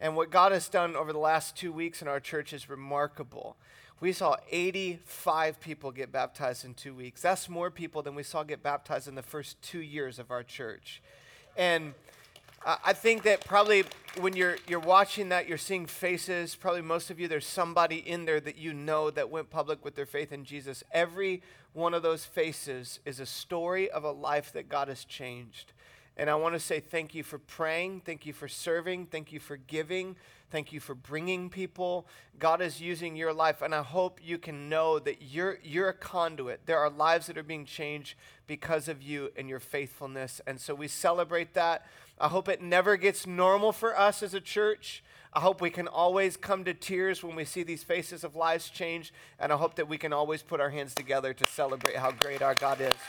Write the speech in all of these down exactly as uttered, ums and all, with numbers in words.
And what God has done over the last two weeks in our church is remarkable. We saw eighty-five people get baptized in two weeks. That's more people than we saw get baptized in the first two years of our church. And uh, I think that probably when you're you're watching that, you're seeing faces. Probably most of you, there's somebody in there that you know that went public with their faith in Jesus. Every one of those faces is a story of a life that God has changed. And I want to say thank you for praying. Thank you for serving. Thank you for giving. Thank you for bringing people. God is using your life, and I hope you can know that you're you're a conduit. There are lives that are being changed because of you and your faithfulness, and so we celebrate that. I hope it never gets normal for us as a church. I hope we can always come to tears when we see these faces of lives change, and I hope that we can always put our hands together to celebrate how great our God is.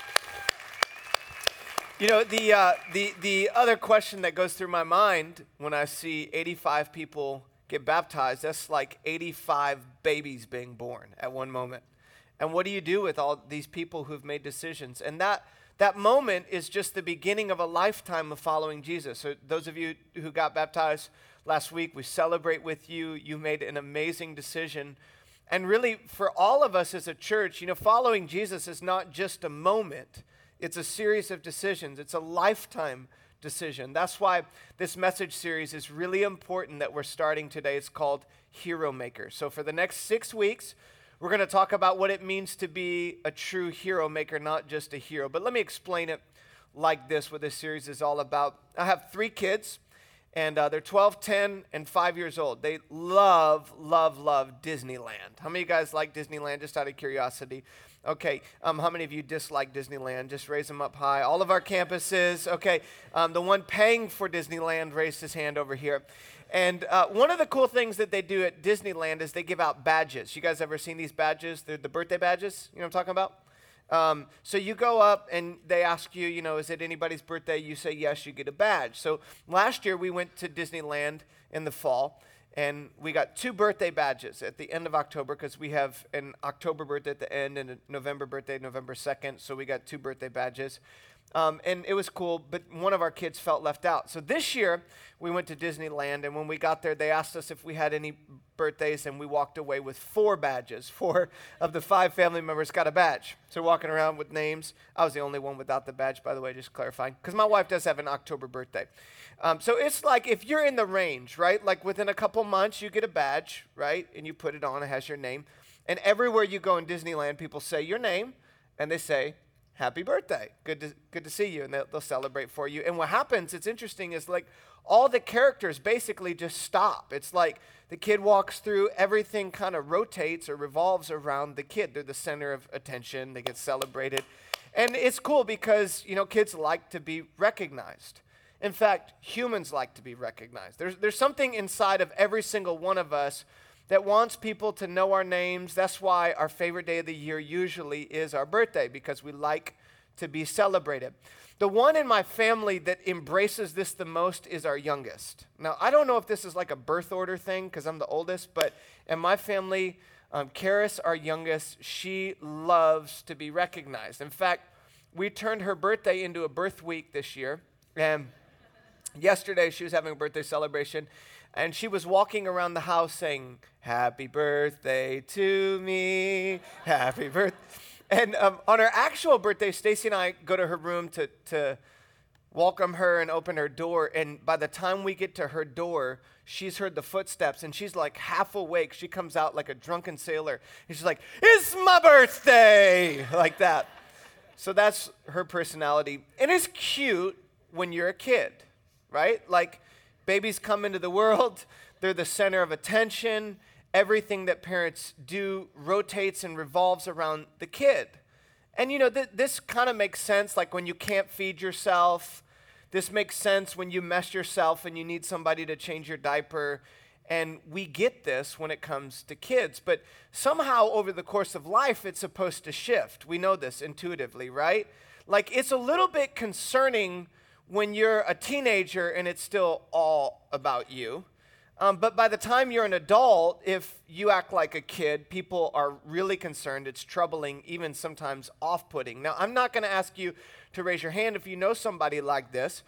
You know, the uh, the the other question that goes through my mind when I see eighty-five people get baptized, that's like eighty-five babies being born at one moment. And what do you do with all these people who've made decisions? And that that moment is just the beginning of a lifetime of following Jesus. So those of you who got baptized last week, we celebrate with you. You made an amazing decision. And really, for all of us as a church, you know, following Jesus is not just a moment. It's a series of decisions. It's a lifetime decision. That's why this message series is really important that we're starting today. It's called Hero Maker. So for the next six weeks, we're going to talk about what it means to be a true hero maker, not just a hero. But let me explain it like this, what this series is all about. I have three kids, and uh, they're twelve, ten, and five years old. They love, love, love Disneyland. How many of you guys like Disneyland, just out of curiosity? Okay, um, how many of you dislike Disneyland? Just raise them up high. All of our campuses, okay. Um, the one paying for Disneyland raised his hand over here. And uh, one of the cool things that they do at Disneyland is they give out badges. You guys ever seen these badges? They're the birthday badges, you know what I'm talking about? Um, so you go up and they ask you, you know, is it anybody's birthday? You say yes, you get a badge. So last year we went to Disneyland in the fall. And we got two birthday badges at the end of October because we have an October birthday at the end and a November birthday, November second. So we got two birthday badges. Um, and it was cool, but one of our kids felt left out. So this year, we went to Disneyland, and when we got there, they asked us if we had any birthdays, and we walked away with four badges. Four of the five family members got a badge. So we're walking around with names. I was the only one without the badge, by the way, just clarifying, because my wife does have an October birthday. Um, so it's like if you're in the range, right? Like within a couple months, you get a badge, right? And you put it on, it has your name. And everywhere you go in Disneyland, people say your name, and they say, happy birthday. Good to good to see you. And they'll, they'll celebrate for you. And what happens, it's interesting, is like all the characters basically just stop. It's like the kid walks through, everything kind of rotates or revolves around the kid. They're the center of attention. They get celebrated. And it's cool because, you know, kids like to be recognized. In fact, humans like to be recognized. There's there's something inside of every single one of us that wants people to know our names. That's why our favorite day of the year usually is our birthday, because we like to be celebrated. The one in my family that embraces this the most is our youngest. Now, I don't know if this is like a birth order thing, because I'm the oldest, but in my family, um, Karis, our youngest, she loves to be recognized. In fact, we turned her birthday into a birth week this year, and yesterday she was having a birthday celebration, and she was walking around the house saying, happy birthday to me, happy birthday. And um, on her actual birthday, Stacy and I go to her room to, to welcome her and open her door. And by the time we get to her door, she's heard the footsteps, and she's like half awake. She comes out like a drunken sailor. And she's like, it's my birthday, like that. So that's her personality. And it's cute when you're a kid, right? Like, babies come into the world, they're the center of attention. Everything that parents do rotates and revolves around the kid. And you know, th- this kind of makes sense, like when you can't feed yourself. This makes sense when you mess yourself and you need somebody to change your diaper. And we get this when it comes to kids. But somehow over the course of life, it's supposed to shift. We know this intuitively, right? Like, it's a little bit concerning when you're a teenager and it's still all about you. Um, but by the time you're an adult, if you act like a kid, people are really concerned. It's troubling, even sometimes off-putting. Now, I'm not going to ask you to raise your hand if you know somebody like this,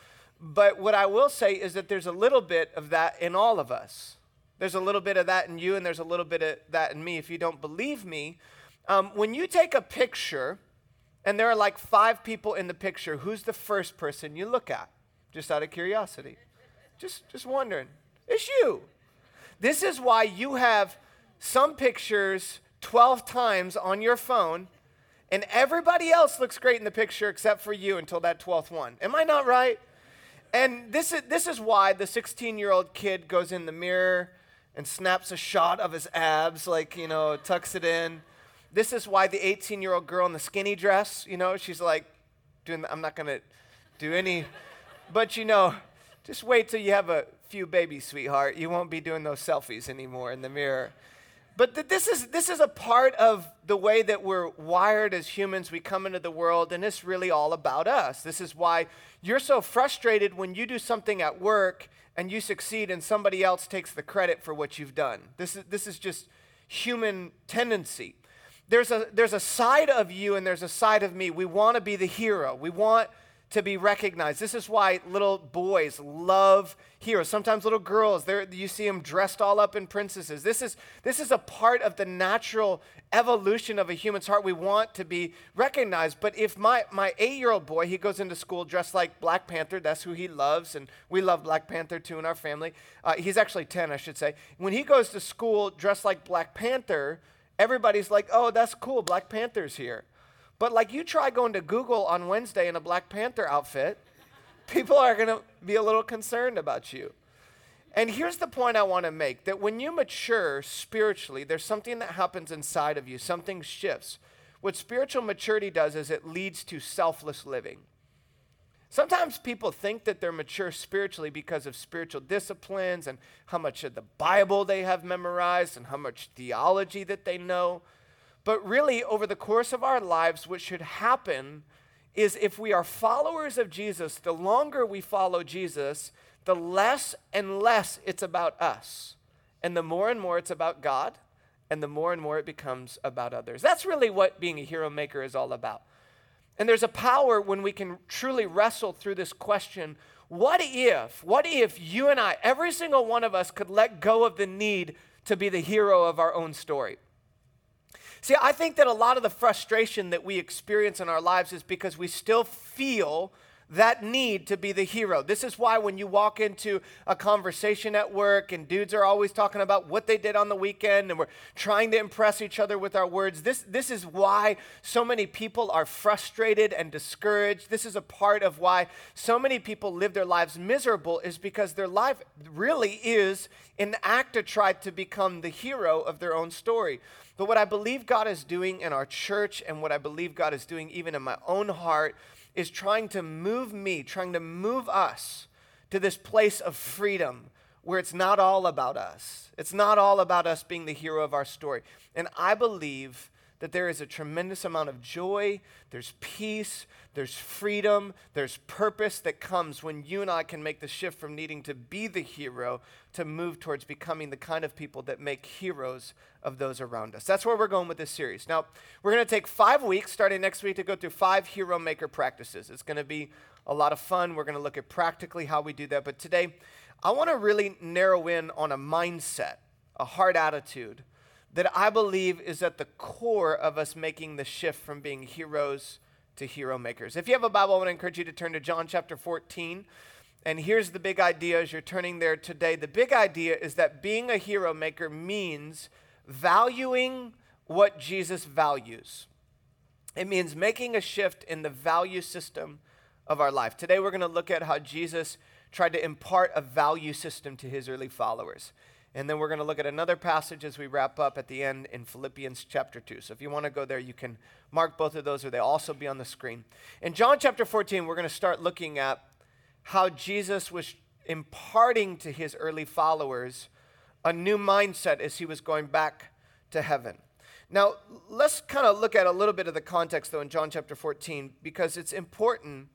But what I will say is that there's a little bit of that in all of us. There's a little bit of that in you, and there's a little bit of that in me. If you don't believe me, um, when you take a picture, and there are like five people in the picture, who's the first person you look at? Just out of curiosity. Just, just wondering. It's you. This is why you have some pictures twelve times on your phone, and everybody else looks great in the picture except for you until that twelfth one. Am I not right? And this is, this is why the sixteen-year-old kid goes in the mirror and snaps a shot of his abs, like, you know, tucks it in. This is why the eighteen-year-old girl in the skinny dress, you know, she's like, doing. The, I'm not going to do any, but, you know, just wait till you have a few babies, sweetheart. You won't be doing those selfies anymore in the mirror. But th- this is this is a part of the way that we're wired as humans. We come into the world, and it's really all about us. This is why you're so frustrated when you do something at work and you succeed and somebody else takes the credit for what you've done. This is this is just human tendency. There's a there's a side of you and there's a side of me. We want to be the hero. We want to be recognized. This is why little boys love heroes. Sometimes little girls, they you see them dressed all up in princesses. This is this is a part of the natural evolution of a human's heart. We want to be recognized. But if my my eight-year-old boy, he goes into school dressed like Black Panther, that's who he loves, and we love Black Panther too in our family. Uh, he's actually ten, I should say. When he goes to school dressed like Black Panther, everybody's like, oh, that's cool, Black Panther's here. But like you try going to Google on Wednesday in a Black Panther outfit, people are going to be a little concerned about you. And here's the point I want to make, that when you mature spiritually, there's something that happens inside of you. Something shifts. What spiritual maturity does is it leads to selfless living. Sometimes people think that they're mature spiritually because of spiritual disciplines and how much of the Bible they have memorized and how much theology that they know. But really, over the course of our lives, what should happen is if we are followers of Jesus, the longer we follow Jesus, the less and less it's about us. And the more and more it's about God, and the more and more it becomes about others. That's really what being a hero maker is all about. And there's a power when we can truly wrestle through this question, what if, what if you and I, every single one of us could let go of the need to be the hero of our own story? See, I think that a lot of the frustration that we experience in our lives is because we still feel that need to be the hero. This is why when you walk into a conversation at work and dudes are always talking about what they did on the weekend and we're trying to impress each other with our words, this, this is why so many people are frustrated and discouraged. This is a part of why so many people live their lives miserable, is because their life really is an act to try to become the hero of their own story. But what I believe God is doing in our church, and what I believe God is doing even in my own heart, is trying to move me, trying to move us to this place of freedom where it's not all about us. It's not all about us being the hero of our story. And I believe that there is a tremendous amount of joy, there's peace, there's freedom, there's purpose that comes when you and I can make the shift from needing to be the hero to move towards becoming the kind of people that make heroes of those around us. That's where we're going with this series. Now, we're going to take five weeks starting next week to go through five hero maker practices. It's going to be a lot of fun. We're going to look at practically how we do that. But today, I want to really narrow in on a mindset, a heart attitude that I believe is at the core of us making the shift from being heroes to hero makers. If you have a Bible, I want to encourage you to turn to John chapter fourteen. And here's the big idea as you're turning there today. The big idea is that being a hero maker means valuing what Jesus values. It means making a shift in the value system of our life. Today we're going to look at how Jesus tried to impart a value system to his early followers. And then we're going to look at another passage as we wrap up at the end in Philippians chapter two. So if you want to go there, you can mark both of those, or they'll also be on the screen. In John chapter fourteen, we're going to start looking at how Jesus was imparting to his early followers a new mindset as he was going back to heaven. Now, let's kind of look at a little bit of the context, though, in John chapter fourteen, because it's important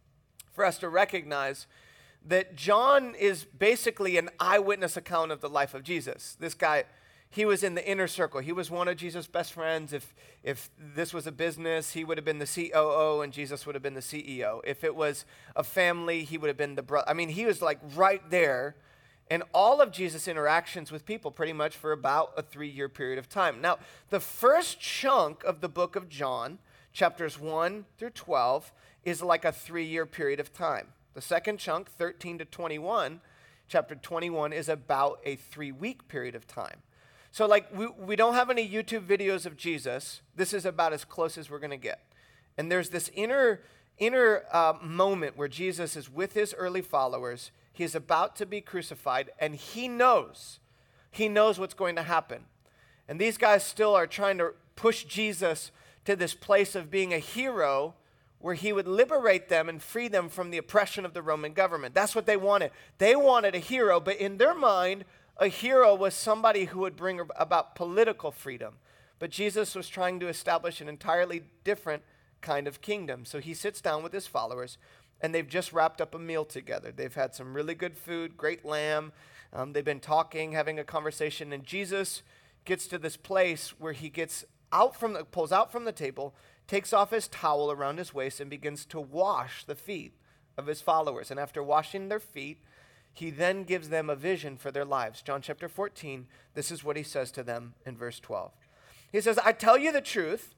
for us to recognize that John is basically an eyewitness account of the life of Jesus. This guy, he was in the inner circle. He was one of Jesus' best friends. If, if this was a business, he would have been the C O O and Jesus would have been the C E O. If it was a family, he would have been the brother. I mean, he was like right there in all of Jesus' interactions with people pretty much for about a three-year period of time. Now, the first chunk of the book of John, chapters one through twelve, is like a three-year period of time. The second chunk, thirteen to twenty-one, chapter twenty-one, is about a three-week period of time. So like we, we don't have any YouTube videos of Jesus. This is about as close as we're going to get. And there's this inner, inner uh, moment where Jesus is with his early followers. He's about to be crucified, and he knows, he knows what's going to happen. And these guys still are trying to push Jesus to this place of being a hero where he would liberate them and free them from the oppression of the Roman government. That's what they wanted. They wanted a hero, but in their mind, a hero was somebody who would bring about political freedom. But Jesus was trying to establish an entirely different kind of kingdom. So he sits down with his followers, and they've just wrapped up a meal together. They've had some really good food, great lamb. Um, they've been talking, having a conversation, and Jesus gets to this place where he gets out from the, pulls out from the table, takes off his towel around his waist, and begins to wash the feet of his followers. And after washing their feet, he then gives them a vision for their lives. John chapter fourteen, this is what he says to them in verse twelve. He says, I tell you the truth,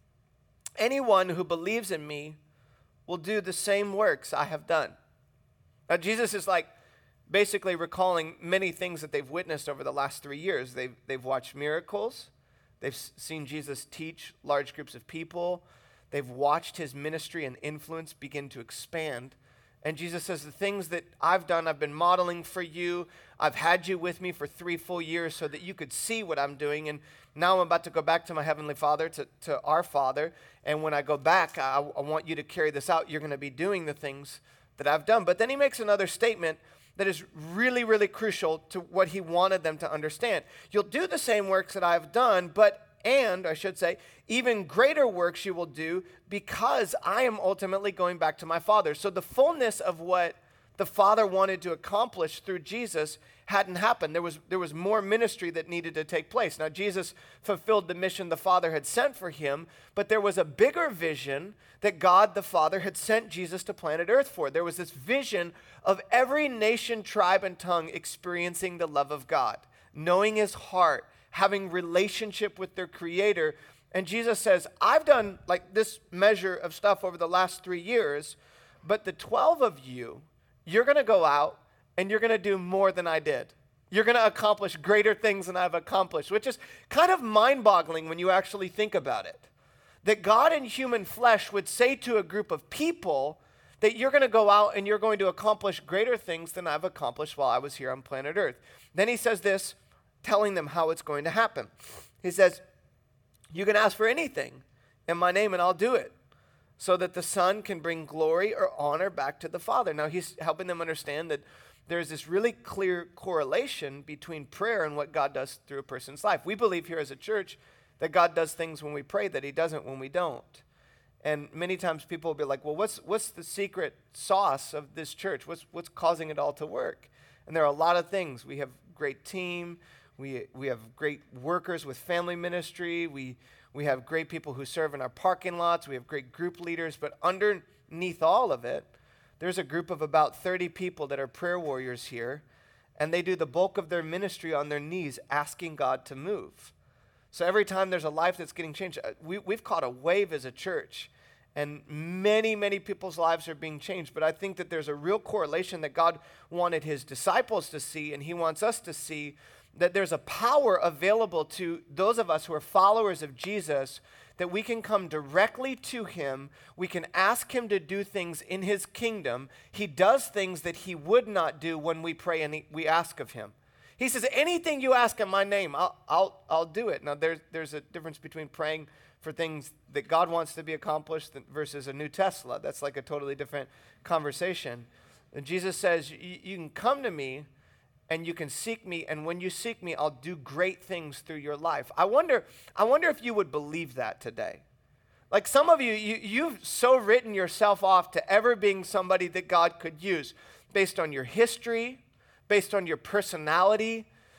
anyone who believes in me will do the same works I have done. Now, Jesus is like basically recalling many things that they've witnessed over the last three years. They've, they've watched miracles. They've seen Jesus teach large groups of people. They've watched his ministry and influence begin to expand. And Jesus says, the things that I've done, I've been modeling for you. I've had you with me for three full years so that you could see what I'm doing. And now I'm about to go back to my Heavenly Father, to, to our Father. And when I go back, I, I want you to carry this out. You're going to be doing the things that I've done. But then he makes another statement that is really, really crucial to what he wanted them to understand. You'll do the same works that I've done, but and, I should say, even greater works you will do because I am ultimately going back to my Father. So the fullness of what the Father wanted to accomplish through Jesus hadn't happened. There was, there was more ministry that needed to take place. Now, Jesus fulfilled the mission the Father had sent for him, but there was a bigger vision that God the Father had sent Jesus to planet Earth for. There was this vision of every nation, tribe, and tongue experiencing the love of God, knowing his heart, having relationship with their Creator. And Jesus says, I've done like this measure of stuff over the last three years, but the twelve of you, you're going to go out and you're going to do more than I did. You're going to accomplish greater things than I've accomplished, which is kind of mind-boggling when you actually think about it. That God in human flesh would say to a group of people that you're going to go out and you're going to accomplish greater things than I've accomplished while I was here on planet Earth. Then he says this, telling them how it's going to happen. He says, you can ask for anything in my name and I'll do it, so that the Son can bring glory or honor back to the Father. Now he's helping them understand that there's this really clear correlation between prayer and what God does through a person's life. We believe here as a church that God does things when we pray that he doesn't when we don't. And many times people will be like, well, what's what's the secret sauce of this church? What's what's causing it all to work? And there are a lot of things. We have a great team. We we have great workers with family ministry. We we have great people who serve in our parking lots. We have great group leaders. But underneath all of it, there's a group of about thirty people that are prayer warriors here, and they do the bulk of their ministry on their knees asking God to move. So every time there's a life that's getting changed, we, we've caught a wave as a church, and many, many people's lives are being changed. But I think that there's a real correlation that God wanted his disciples to see, and he wants us to see, that there's a power available to those of us who are followers of Jesus, that we can come directly to him. We can ask him to do things in his kingdom. He does things that he would not do when we pray and he, we ask of him. He says, anything you ask in my name, I'll, I'll, I'll do it. Now, there's, there's a difference between praying for things that God wants to be accomplished versus a new Tesla. That's like a totally different conversation. And Jesus says, you can come to me and you can seek me, and when you seek me, I'll do great things through your life. I wonder, I wonder if you would believe that today. Like some of you, you, you've so written yourself off to ever being somebody that God could use based on your history, based on your personality,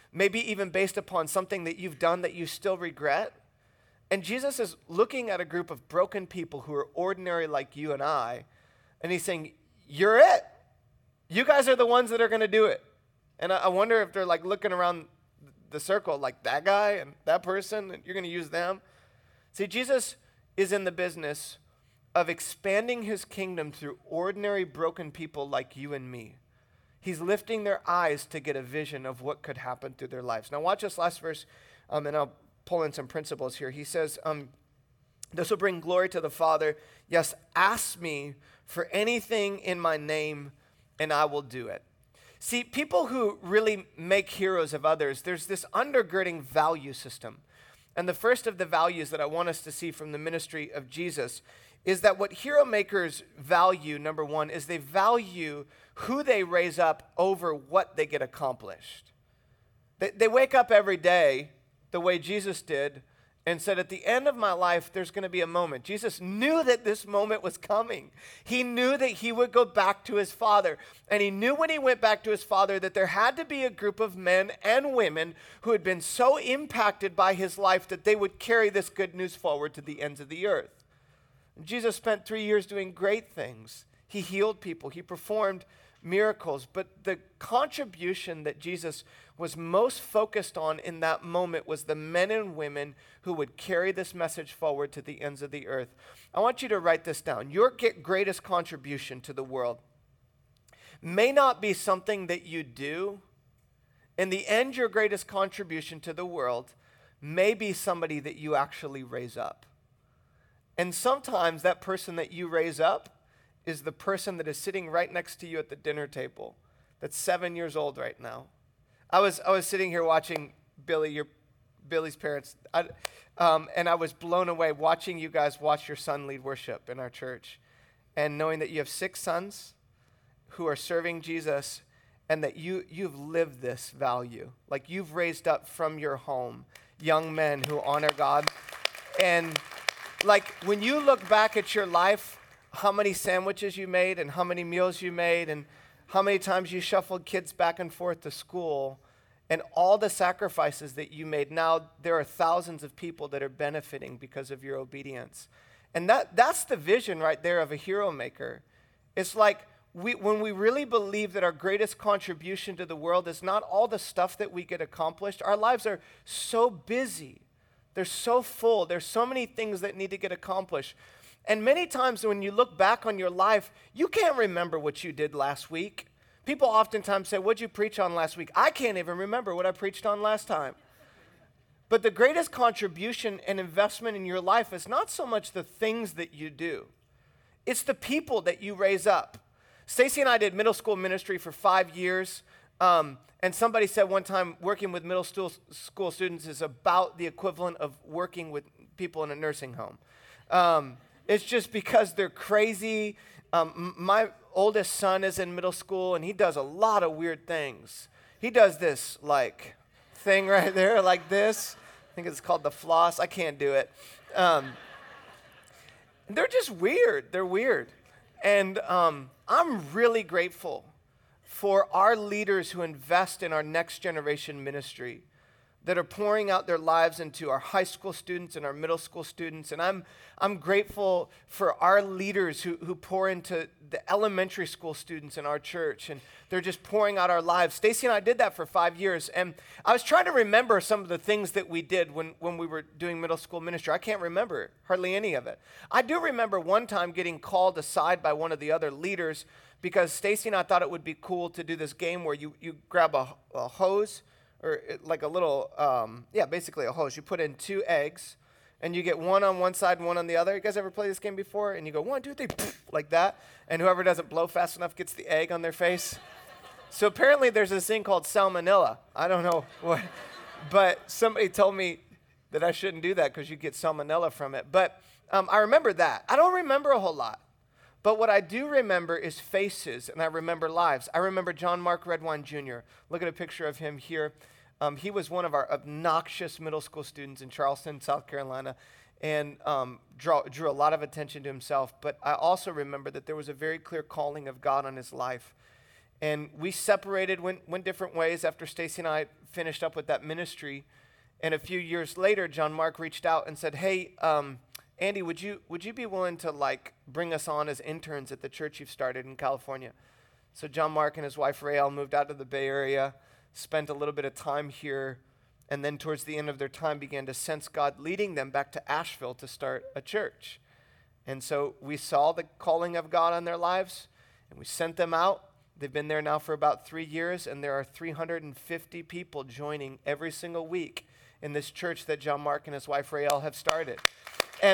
maybe even based upon something that you've done that you still regret. And Jesus is looking at a group of broken people who are ordinary like you and I, and he's saying, you're it. You guys are the ones that are going to do it. And I, I wonder if they're like looking around the circle, like that guy and that person, and you're going to use them. See, Jesus is in the business of expanding his kingdom through ordinary broken people like you and me. He's lifting their eyes to get a vision of what could happen through their lives. Now watch this last verse, um, and I'll pull in some principles here. He says, um, this will bring glory to the Father. Yes, ask me for anything in my name, and I will do it. See, people who really make heroes of others, there's this undergirding value system. And the first of the values that I want us to see from the ministry of Jesus is that what hero makers value, number one, is they value who they raise up over what they get accomplished. They, they wake up every day the way Jesus did and said, at the end of my life, there's going to be a moment. Jesus knew that this moment was coming. He knew that he would go back to his Father. And he knew when he went back to his Father that there had to be a group of men and women who had been so impacted by his life that they would carry this good news forward to the ends of the earth. And Jesus spent three years doing great things. He healed people. He performed miracles. But the contribution that Jesus was most focused on in that moment was the men and women who would carry this message forward to the ends of the earth. I want you to write this down. Your greatest contribution to the world may not be something that you do. In the end, your greatest contribution to the world may be somebody that you actually raise up. And sometimes that person that you raise up is the person that is sitting right next to you at the dinner table that's seven years old right now. I was I was sitting here watching Billy, your Billy's parents, I, um, and I was blown away watching you guys watch your son lead worship in our church, and knowing that you have six sons who are serving Jesus, and that you you've lived this value, like you've raised up from your home young men who honor God, and like when you look back at your life, how many sandwiches you made and how many meals you made and how many times you shuffled kids back and forth to school, and all the sacrifices that you made. Now there are thousands of people that are benefiting because of your obedience. And that that's the vision right there of a hero maker. It's like we, when we really believe that our greatest contribution to the world is not all the stuff that we get accomplished. Our lives are so busy. They're so full. There's so many things that need to get accomplished. And many times when you look back on your life, you can't remember what you did last week. People oftentimes say, what'd you preach on last week? I can't even remember what I preached on last time. But the greatest contribution and investment in your life is not so much the things that you do. It's the people that you raise up. Stacy and I did middle school ministry for five years. Um, and somebody said one time, working with middle school, school students is about the equivalent of working with people in a nursing home. Um, It's just because they're crazy. Um, my oldest son is in middle school, and he does a lot of weird things. He does this, like, thing right there, like this. I think it's called the floss. I can't do it. Um, they're just weird. They're weird. And um, I'm really grateful for our leaders who invest in our next generation ministry, that are pouring out their lives into our high school students and our middle school students. And I'm I'm grateful for our leaders who, who pour into the elementary school students in our church. And they're just pouring out our lives. Stacy and I did that for five years. And I was trying to remember some of the things that we did when, when we were doing middle school ministry. I can't remember hardly any of it. I do remember one time getting called aside by one of the other leaders because Stacy and I thought it would be cool to do this game where you, you grab a, a hose, or like a little, um, yeah, basically a hose. You put in two eggs, and you get one on one side and one on the other. You guys ever play this game before? And you go, one, two, three, like that. And whoever doesn't blow fast enough gets the egg on their face. So apparently there's this thing called salmonella. I don't know what, but somebody told me that I shouldn't do that because you get salmonella from it. But um, I remember that. I don't remember a whole lot. But what I do remember is faces, and I remember lives. I remember John Mark Redwine Junior Look at a picture of him here. Um, he was one of our obnoxious middle school students in Charleston, South Carolina, and um, draw, drew a lot of attention to himself. But I also remember that there was a very clear calling of God on his life. And we separated, went, went different ways after Stacy and I finished up with that ministry. And a few years later, John Mark reached out and said, hey, um, Andy, would you would you be willing to like bring us on as interns at the church you've started in California? So John Mark and his wife Rael moved out to the Bay Area, spent a little bit of time here, and then towards the end of their time began to sense God leading them back to Asheville to start a church. And so we saw the calling of God on their lives, and we sent them out. They've been there now for about three years, and there are three hundred fifty people joining every single week in this church that John Mark and his wife Rael have started. And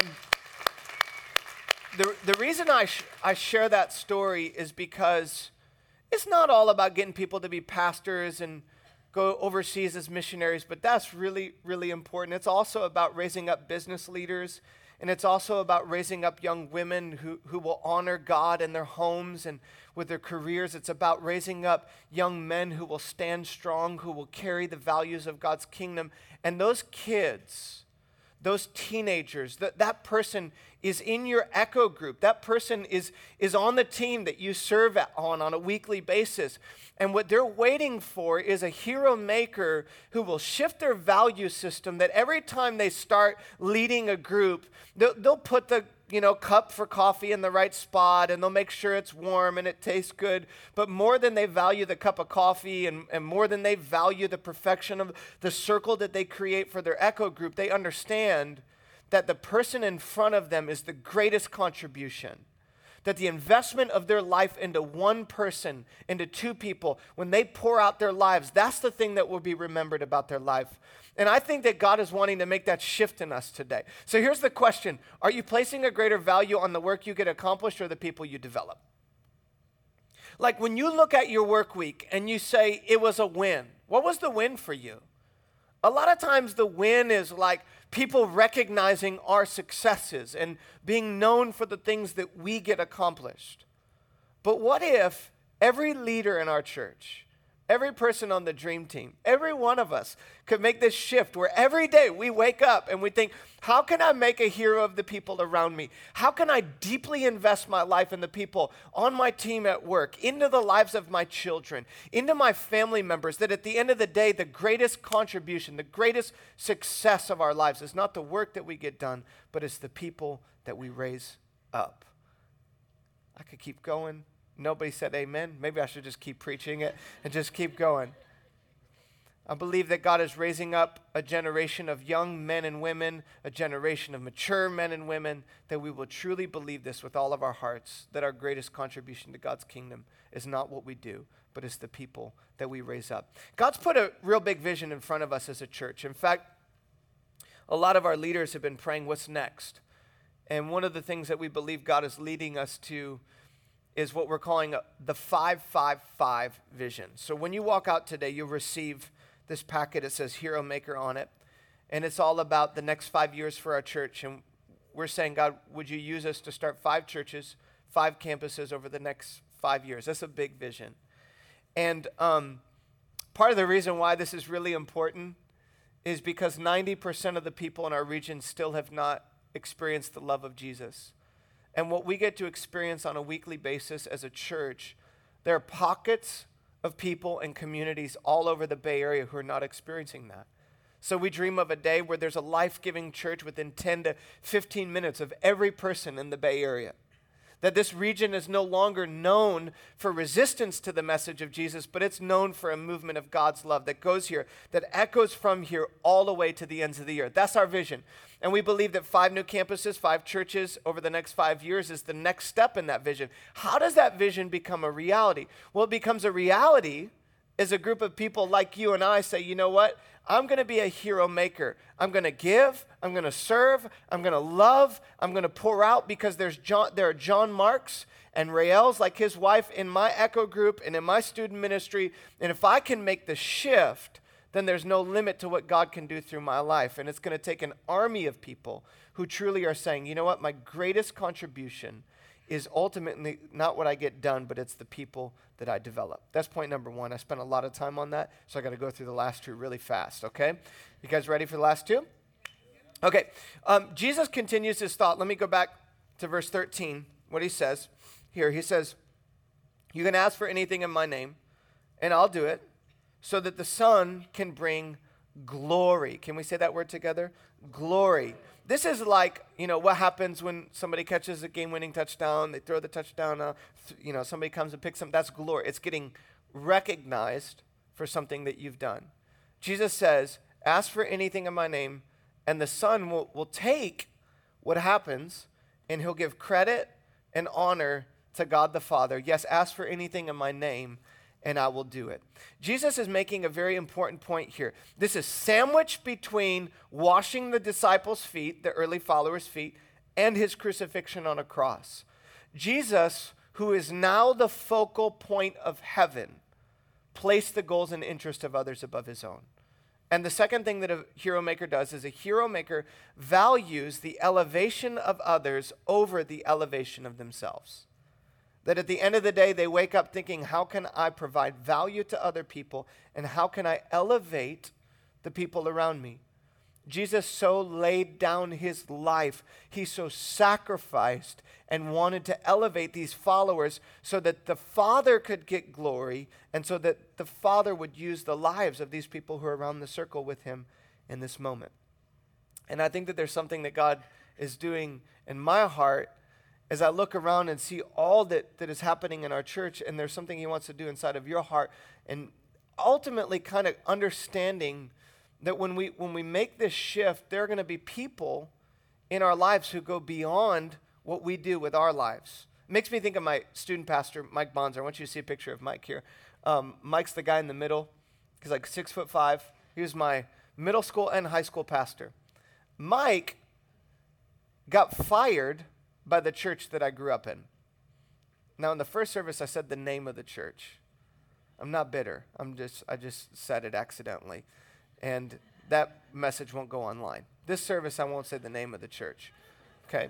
the the reason I sh- I share that story is because it's not all about getting people to be pastors and go overseas as missionaries, but that's really, really important. It's also about raising up business leaders, and it's also about raising up young women who, who will honor God in their homes and with their careers. It's about raising up young men who will stand strong, who will carry the values of God's kingdom. And those kids, those teenagers, that, that person is in your Echo group. That person is, is on the team that you serve at, on on a weekly basis. And what they're waiting for is a hero maker who will shift their value system, that every time they start leading a group, they'll, they'll put the you know, cup for coffee in the right spot, and they'll make sure it's warm and it tastes good. But more than they value the cup of coffee and, and more than they value the perfection of the circle that they create for their Echo group, they understand that the person in front of them is the greatest contribution. That the investment of their life into one person, into two people, when they pour out their lives, that's the thing that will be remembered about their life. And I think that God is wanting to make that shift in us today. So here's the question. Are you placing a greater value on the work you get accomplished or the people you develop? Like when you look at your work week and you say it was a win, what was the win for you? A lot of times the win is like people recognizing our successes and being known for the things that we get accomplished. But what if every leader in our church, every person on the dream team, every one of us could make this shift where every day we wake up and we think, how can I make a hero of the people around me? How can I deeply invest my life in the people on my team at work, into the lives of my children, into my family members, that at the end of the day, the greatest contribution, the greatest success of our lives is not the work that we get done, but it's the people that we raise up. I could keep going. Nobody said amen. Maybe I should just keep preaching it and just keep going. I believe that God is raising up a generation of young men and women, a generation of mature men and women, that we will truly believe this with all of our hearts, that our greatest contribution to God's kingdom is not what we do, but it's the people that we raise up. God's put a real big vision in front of us as a church. In fact, a lot of our leaders have been praying, what's next? And one of the things that we believe God is leading us to is what we're calling a, the five five five vision. So when you walk out today, you'll receive this packet. It says Hero Maker on it. And it's all about the next five years for our church. And we're saying, God, would you use us to start five churches, five campuses over the next five years? That's a big vision. And um, part of the reason why this is really important is because ninety percent of the people in our region still have not experienced the love of Jesus. And what we get to experience on a weekly basis as a church, there are pockets of people and communities all over the Bay Area who are not experiencing that. So we dream of a day where there's a life-giving church within ten to fifteen minutes of every person in the Bay Area. That this region is no longer known for resistance to the message of Jesus, but it's known for a movement of God's love that goes here, that echoes from here all the way to the ends of the earth. That's our vision. And we believe that five new campuses, five churches over the next five years is the next step in that vision. How does that vision become a reality? Well, it becomes a reality as a group of people like you and I say, you know what? I'm going to be a hero maker. I'm going to give. I'm going to serve. I'm going to love. I'm going to pour out because there's John, there are John Marks and Raels like his wife in my Echo group and in my student ministry. And if I can make the shift, then there's no limit to what God can do through my life. And it's going to take an army of people who truly are saying, you know what? My greatest contribution is ultimately not what I get done, but it's the people that I develop. That's point number one. I spent a lot of time on that, so I got to go through the last two really fast, okay? You guys ready for the last two? Okay. Um, Jesus continues his thought. Let me go back to verse thirteen, what he says here. He says, You can ask for anything in my name, and I'll do it, so that the Son can bring glory. Can we say that word together? Glory. This is like, you know, what happens when somebody catches a game-winning touchdown, they throw the touchdown, uh, th- you know, somebody comes and picks them. That's glory. It's getting recognized for something that you've done. Jesus says, ask for anything in my name, and the Son will, will take what happens, and he'll give credit and honor to God the Father. Yes, ask for anything in my name, and I will do it. Jesus is making a very important point here. This is sandwiched between washing the disciples' feet, the early followers' feet, and his crucifixion on a cross. Jesus, who is now the focal point of heaven, placed the goals and interests of others above his own. And the second thing that a hero maker does is a hero maker values the elevation of others over the elevation of themselves. That at the end of the day, they wake up thinking, how can I provide value to other people, and how can I elevate the people around me? Jesus so laid down his life. He so sacrificed and wanted to elevate these followers so that the Father could get glory, and so that the Father would use the lives of these people who are around the circle with him in this moment. And I think that there's something that God is doing in my heart as I look around and see all that, that is happening in our church, and there's something he wants to do inside of your heart, and ultimately kind of understanding that when we when we make this shift, there are going to be people in our lives who go beyond what we do with our lives. It makes me think of my student pastor, Mike Bonzer. I want you to see a picture of Mike here. Um, Mike's the guy in the middle. He's like six foot five. He was my middle school and high school pastor. Mike got fired by the church that I grew up in. Now, in the first service, I said the name of the church. I'm not bitter. I'm just I just said it accidentally. And that message won't go online. This service, I won't say the name of the church. Okay.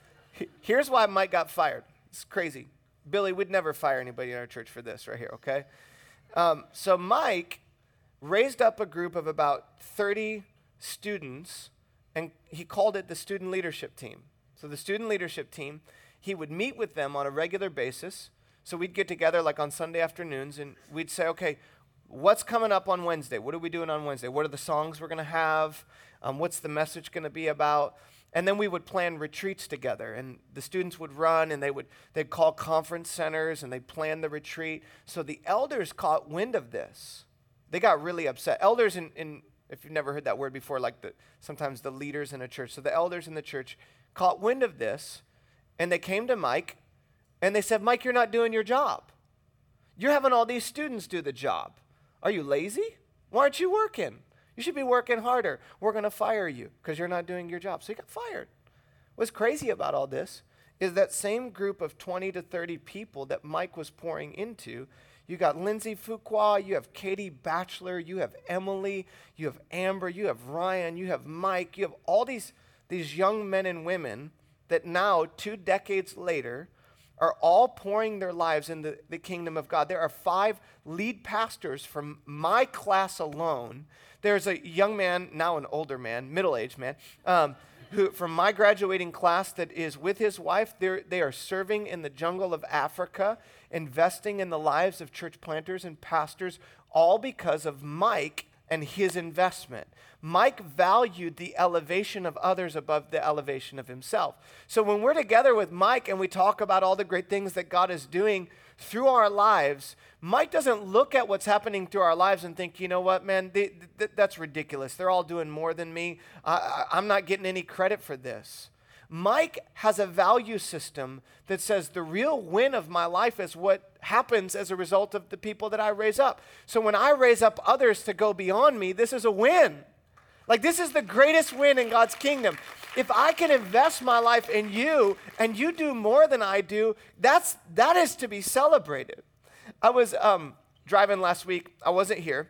Here's why Mike got fired. It's crazy. Billy, we'd never fire anybody in our church for this right here, okay? Um, so Mike raised up a group of about thirty students, and he called it the student leadership team. So the student leadership team, he would meet with them on a regular basis. So we'd get together like on Sunday afternoons, and we'd say, okay, what's coming up on Wednesday? What are we doing on Wednesday? What are the songs we're going to have? Um, what's the message going to be about? And then we would plan retreats together, and the students would run, and they would they'd call conference centers, and they'd plan the retreat. So the elders caught wind of this. They got really upset. Elders, in, in if you've never heard that word before, like the sometimes the leaders in a church. So the elders in the church caught wind of this, and they came to Mike, and they said, Mike, you're not doing your job. You're having all these students do the job. Are you lazy? Why aren't you working? You should be working harder. We're going to fire you because you're not doing your job. So he got fired. What's crazy about all this is that same group of twenty to thirty people that Mike was pouring into. You got Lindsay Fuqua, you have Katie Batchelor, you have Emily, you have Amber, you have Ryan, you have Mike, you have all these These young men and women that now, two decades later, are all pouring their lives in the, the kingdom of God. There are five lead pastors from my class alone. There's a young man, now an older man, middle-aged man, um, who from my graduating class that is with his wife. They're, they are serving in the jungle of Africa, investing in the lives of church planters and pastors, all because of Mike and his investment. Mike valued the elevation of others above the elevation of himself. So when we're together with Mike and we talk about all the great things that God is doing through our lives, Mike doesn't look at what's happening through our lives and think, you know what, man, they, th- that's ridiculous. They're all doing more than me. I, I, I'm not getting any credit for this. Mike has a value system that says the real win of my life is what happens as a result of the people that I raise up. So when I raise up others to go beyond me, this is a win. Like, this is the greatest win in God's kingdom. If I can invest my life in you and you do more than I do, that's that is to be celebrated. I was um, driving last week. I wasn't here.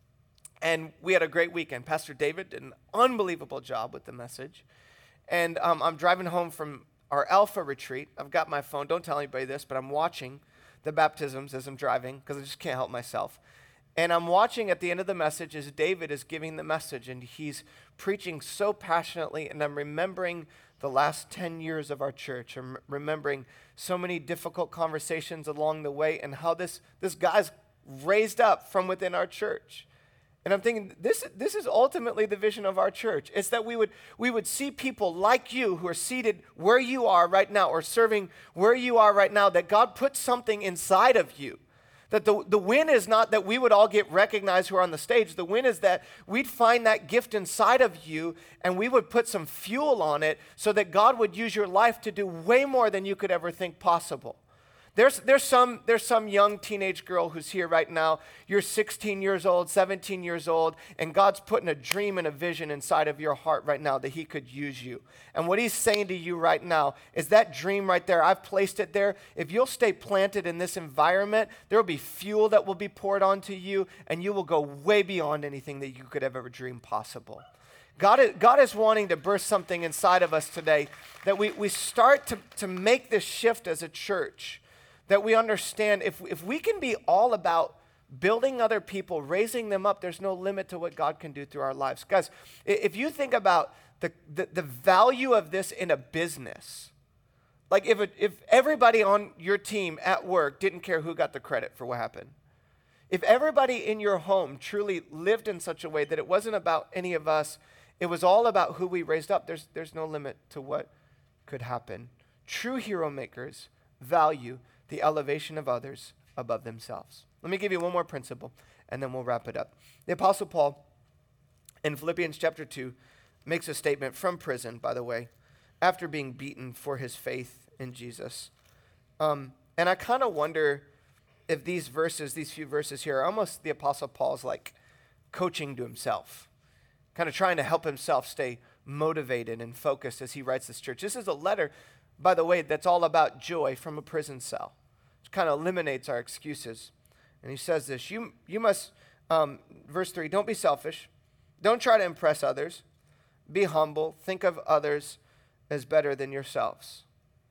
And we had a great weekend. Pastor David did an unbelievable job with the message. And um, I'm driving home from our Alpha retreat. I've got my phone. Don't tell anybody this, but I'm watching the baptisms as I'm driving because I just can't help myself. And I'm watching at the end of the message as David is giving the message, and he's preaching so passionately, and I'm remembering the last ten years of our church. I'm remembering so many difficult conversations along the way and how this, this guy's raised up from within our church. And I'm thinking, this, this is ultimately the vision of our church. It's that we would, we would see people like you who are seated where you are right now or serving where you are right now, that God put something inside of you. That the, the win is not that we would all get recognized who are on the stage. The win is that we'd find that gift inside of you and we would put some fuel on it so that God would use your life to do way more than you could ever think possible. There's, there's, some, there's some young teenage girl who's here right now. You're sixteen years old, seventeen years old, and God's putting a dream and a vision inside of your heart right now that he could use you. And what he's saying to you right now is that dream right there, I've placed it there. If you'll stay planted in this environment, there will be fuel that will be poured onto you, and you will go way beyond anything that you could have ever dreamed possible. God is, God is wanting to burst something inside of us today, that we, we start to, to make this shift as a church. That we understand if, if we can be all about building other people, raising them up, there's no limit to what God can do through our lives. Guys, if you think about the, the, the value of this in a business, like if, it, if everybody on your team at work didn't care who got the credit for what happened, if everybody in your home truly lived in such a way that it wasn't about any of us, it was all about who we raised up, there's, there's no limit to what could happen. True hero makers value the elevation of others above themselves. Let me give you one more principle, and then we'll wrap it up. The Apostle Paul, in Philippians chapter two, makes a statement from prison, by the way, after being beaten for his faith in Jesus. Um, and I kind of wonder if these verses, these few verses here, are almost the Apostle Paul's like coaching to himself, kind of trying to help himself stay motivated and focused as he writes this church. This is a letter, by the way, that's all about joy from a prison cell. Kind of eliminates our excuses. And he says this, you, you must, um, verse three, don't be selfish. Don't try to impress others. Be humble. Think of others as better than yourselves.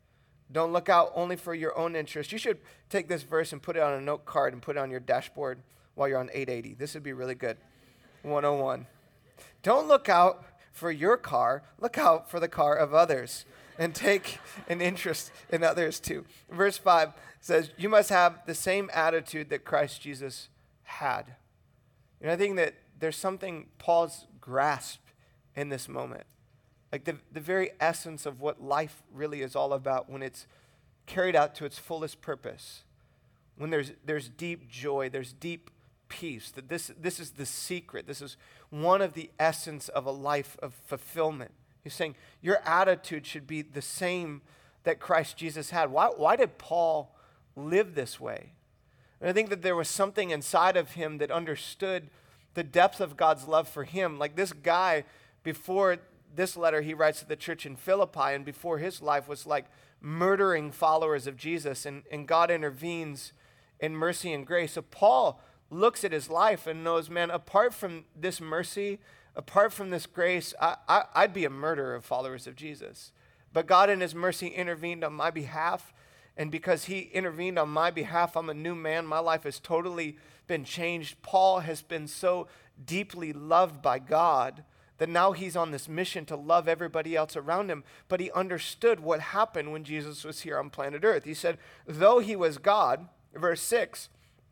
Don't look out only for your own interest. You should take this verse and put it on a note card and put it on your dashboard while you're on eight eighty. This would be really good. one oh one. Don't look out for your car. Look out for the car of others. And take an interest in others too. Verse five says, you must have the same attitude that Christ Jesus had. And I think that there's something Paul's grasped in this moment. Like the, the very essence of what life really is all about when it's carried out to its fullest purpose. When there's there's deep joy, there's deep peace. That this, this is the secret. This is one of the essence of a life of fulfillment. He's saying your attitude should be the same that Christ Jesus had. Why, why did Paul live this way? And I think that there was something inside of him that understood the depth of God's love for him. Like this guy, before this letter he writes to the church in Philippi, and before his life was like murdering followers of Jesus, and, and God intervenes in mercy and grace. So Paul looks at his life and knows, man, apart from this mercy, apart from this grace, I, I, I'd be a murderer of followers of Jesus. But God in his mercy intervened on my behalf. And because he intervened on my behalf, I'm a new man. My life has totally been changed. Paul has been so deeply loved by God that now he's on this mission to love everybody else around him. But he understood what happened when Jesus was here on planet Earth. He said, though he was God, verse six,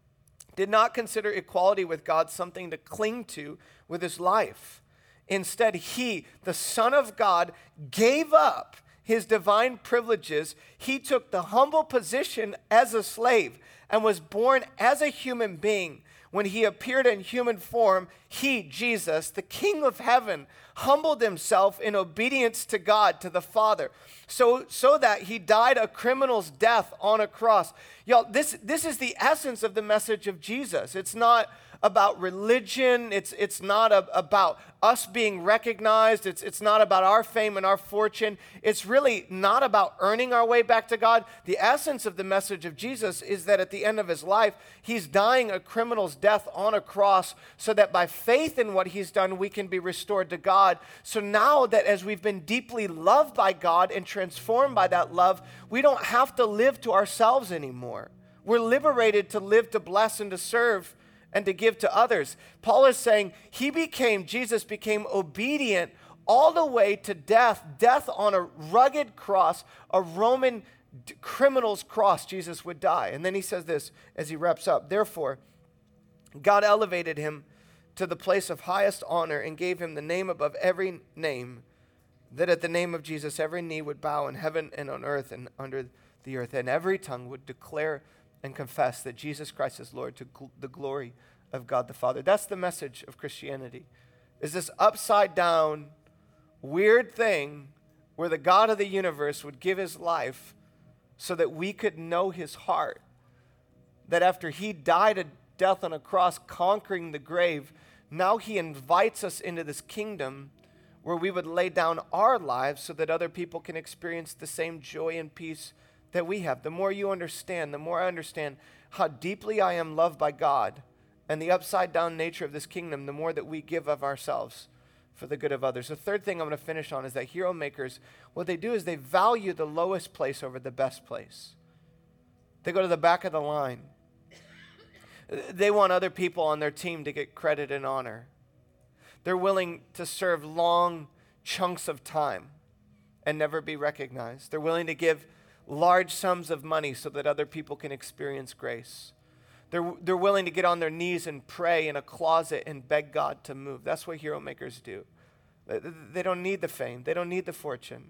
did not consider equality with God something to cling to with his life. Instead, he, the Son of God, gave up his divine privileges. He took the humble position as a slave and was born as a human being. When he appeared in human form, he, Jesus, the King of heaven, humbled himself in obedience to God, to the Father, so, so that he died a criminal's death on a cross. Y'all, this, this is the essence of the message of Jesus. It's not about religion. It's, it's not a, about us being recognized. It's, it's not about our fame and our fortune. It's really not about earning our way back to God. The essence of the message of Jesus is that at the end of his life, he's dying a criminal's death on a cross so that by faith in what he's done, we can be restored to God. So now that as we've been deeply loved by God and transformed by that love, we don't have to live to ourselves anymore. We're liberated to live, to bless, and to serve and to give to others. Paul is saying he became, Jesus became obedient all the way to death, death on a rugged cross, a Roman d- criminal's cross. Jesus would die. And then he says this as he wraps up. Therefore, God elevated him to the place of highest honor and gave him the name above every name, that at the name of Jesus every knee would bow in heaven and on earth and under the earth, and every tongue would declare and confess that Jesus Christ is Lord, to gl- the glory of God the Father. That's the message of Christianity, is this upside down, weird thing where the God of the universe would give his life so that we could know his heart, that after he died a death on a cross, conquering the grave, now he invites us into this kingdom where we would lay down our lives so that other people can experience the same joy and peace that we have. The more you understand, the more I understand how deeply I am loved by God and the upside down nature of this kingdom, the more that we give of ourselves for the good of others. The third thing I'm going to finish on is that hero makers, what they do is they value the lowest place over the best place. They go to the back of the line. They want other people on their team to get credit and honor. They're willing to serve long chunks of time and never be recognized. They're willing to give large sums of money so that other people can experience grace. They're, they're willing to get on their knees and pray in a closet and beg God to move. That's what hero makers do. They, they don't need the fame. They don't need the fortune.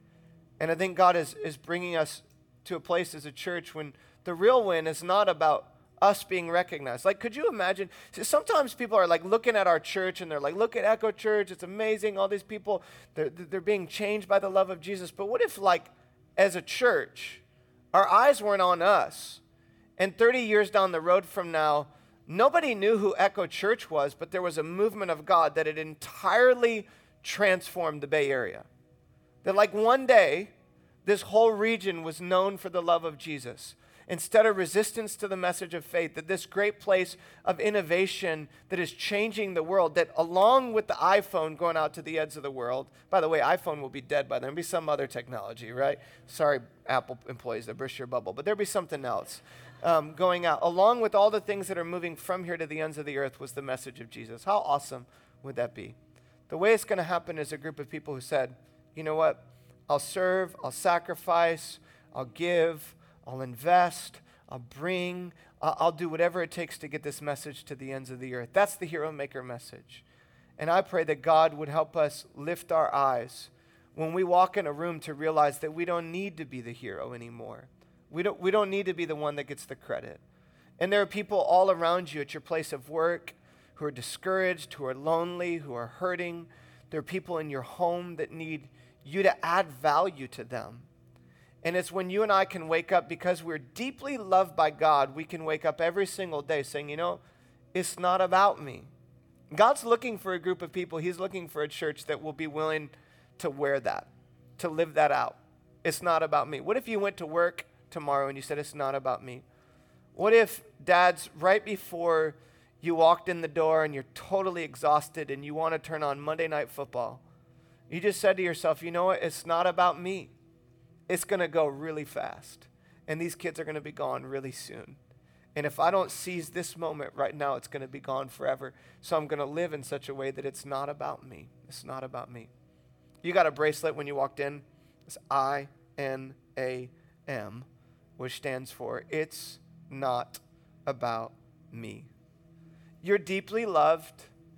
And I think God is, is bringing us to a place as a church when the real win is not about us being recognized. Like, could you imagine? Sometimes people are like looking at our church and they're like, look at Echo Church. It's amazing. All these people, they're, they're being changed by the love of Jesus. But what if, like, as a church, our eyes weren't on us, and thirty years down the road from now, nobody knew who Echo Church was, but there was a movement of God that had entirely transformed the Bay Area. That like one day, this whole region was known for the love of Jesus. Instead of resistance to the message of faith, that this great place of innovation that is changing the world, that along with the iPhone going out to the ends of the world, by the way, iPhone will be dead by then. There'll be some other technology, right? Sorry, Apple employees, that burst your bubble, but there'll be something else um, going out. Along with all the things that are moving from here to the ends of the earth was the message of Jesus. How awesome would that be? The way it's going to happen is a group of people who said, you know what? I'll serve, I'll sacrifice, I'll give, I'll invest, I'll bring, I'll, I'll do whatever it takes to get this message to the ends of the earth. That's the hero maker message. And I pray that God would help us lift our eyes when we walk in a room to realize that we don't need to be the hero anymore. We don't, we don't need to be the one that gets the credit. And there are people all around you at your place of work who are discouraged, who are lonely, who are hurting. There are people in your home that need you to add value to them. And it's when you and I can wake up, because we're deeply loved by God, we can wake up every single day saying, you know, it's not about me. God's looking for a group of people. He's looking for a church that will be willing to wear that, to live that out. It's not about me. What if you went to work tomorrow and you said, it's not about me? What if, dads, right before you walked in the door and you're totally exhausted and you want to turn on Monday Night Football, you just said to yourself, you know what, it's not about me. It's going to go really fast. And these kids are going to be gone really soon. And if I don't seize this moment right now, it's going to be gone forever. So I'm going to live in such a way that it's not about me. It's not about me. You got a bracelet when you walked in. It's I N A M, which stands for It's Not About Me. You're deeply loved.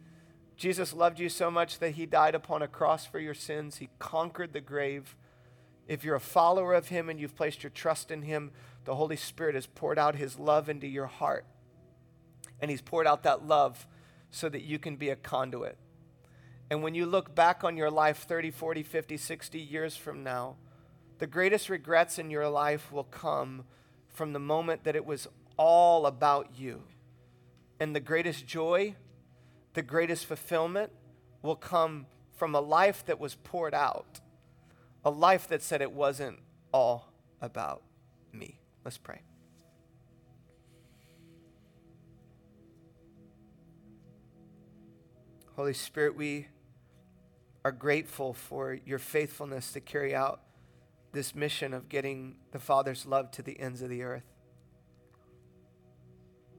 Jesus loved you so much that he died upon a cross for your sins. He conquered the grave. If you're a follower of him and you've placed your trust in him, the Holy Spirit has poured out his love into your heart. And he's poured out that love so that you can be a conduit. And when you look back on your life thirty, forty, fifty, sixty years from now, the greatest regrets in your life will come from the moment that it was all about you. And the greatest joy, the greatest fulfillment will come from a life that was poured out. A life that said it wasn't all about me. Let's pray. Holy Spirit, we are grateful for your faithfulness to carry out this mission of getting the Father's love to the ends of the earth.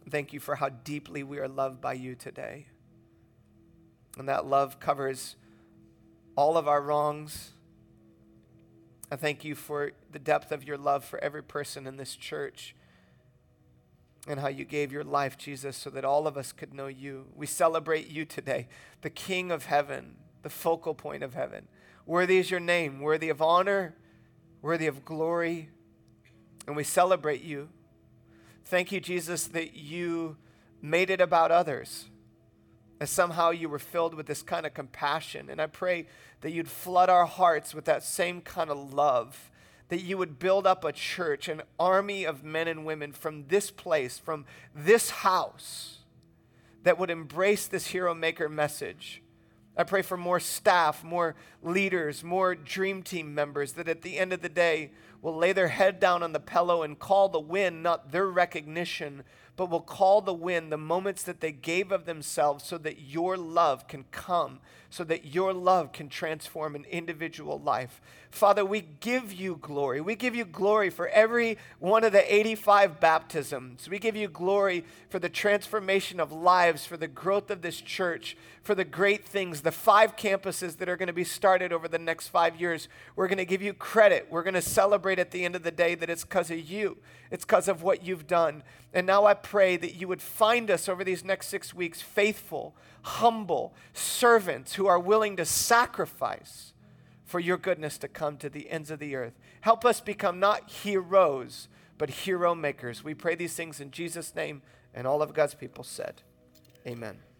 Thank you for how deeply we are loved by you today. And that love covers all of our wrongs. I thank you for the depth of your love for every person in this church and how you gave your life, Jesus, so that all of us could know you. We celebrate you today, the King of heaven, the focal point of heaven. Worthy is your name, worthy of honor, worthy of glory, and we celebrate you. Thank you, Jesus, that you made it about others, and somehow you were filled with this kind of compassion. And I pray that you'd flood our hearts with that same kind of love, that you would build up a church, an army of men and women from this place, from this house, that would embrace this Hero Maker message. I pray for more staff, more leaders, more dream team members that at the end of the day will lay their head down on the pillow and call the win not their recognition, but will call the win the moments that they gave of themselves so that your love can come, so that your love can transform an individual life. Father, we give you glory. We give you glory for every one of the eighty-five baptisms. We give you glory for the transformation of lives, for the growth of this church, for the great things, the five campuses that are going to be started over the next five years. We're going to give you credit. We're going to celebrate at the end of the day that it's because of you. It's because of what you've done. And now I pray that you would find us over these next six weeks faithful, humble servants who are willing to sacrifice for your goodness to come to the ends of the earth. Help us become not heroes, but hero makers. We pray these things in Jesus' name, and all of God's people said, amen.